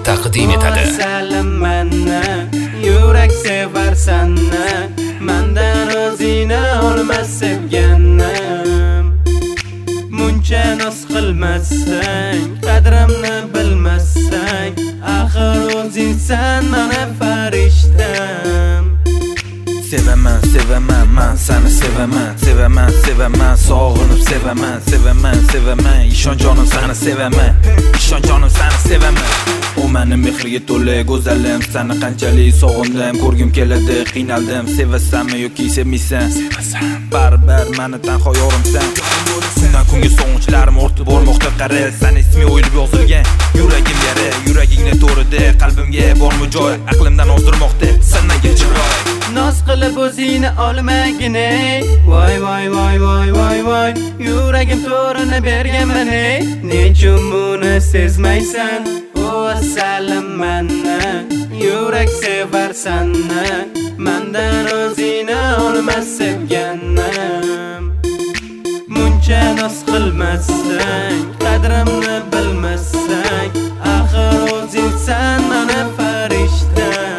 taqdim etadi. Manni yurak sevar sanni, mendan o'zingni olmas sevganim. Muncha noz qilmasang, qadrimni bilmasang, axir o'zingsan mana farishtam. Sevaman, sevaman, men seni sevaman, sevaman, sevaman, sog'inib sevaman, sevaman, sevaman, ishon jonim seni sevaman, ishon jonim seni sevaman. O meni mehriga to'la go'zalim, seni qanchalik sog'indim, ko'rgim keladi, qiynaldim. Sevasanmi yoki sevmaysan? Sevasan, baribir meni tanho yorimsan. Kundan kunga sog'inchlarim ortib bormoqda qara, seni ismi o'yilib yozilgan, yuragim yara, yuragingni to'rida, qalbimga bormi joy, aqlimdan ozdirmoqda sanaga chiroy. Noz qilib o'zingni olmagine, voy voy voy voy voy voy, yuragim to'rini berganman, nechun buni sezmaysan? O asalim manni, yurak sevarsanni, mendan o'zingni olmas sevganim. Muncha noz qilmasang, qadrimni bilmasang, axir o'zingsan mana farishtam.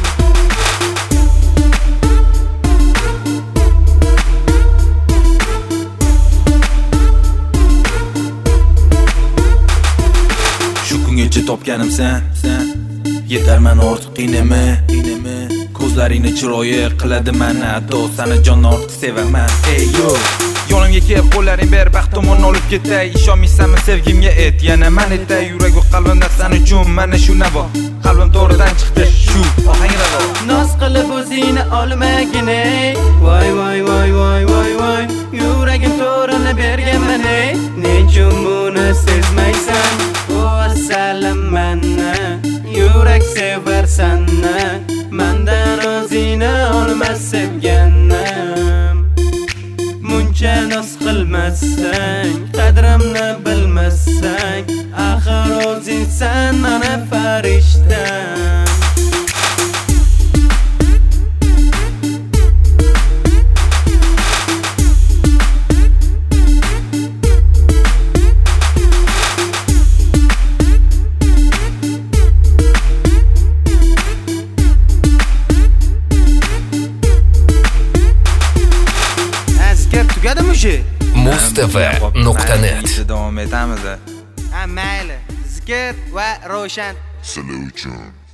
Topganim sen yetar men ortiq qiynama, ko'zlaringni chiroyi qiladi meni hatto seni jon ortiq sevaman. Ey yo, yonimga kelib qo'llaring ber, baxt tomon olib ketay. Ishonmaysanmi sevgimga et, yana men etay. Yurak va qalbimda sen uchun mana shu navo, qalbim to'ridan chiqdi shu ohang ravo. Noz qilib o'zingni olmagine, voy voy voy voy voy voy, yuragim to'rini berganman, nechun buni sezmaysan? O asalim manni, yurak sevarsanni, mendan o'zingni olmas sevganim. Muncha noz qilmasang, qadrimni bilmasang, axir o'zingsan mana farishtam. Mustv.net davom etamiz. Mayli, zikr va Ravshan. Solution.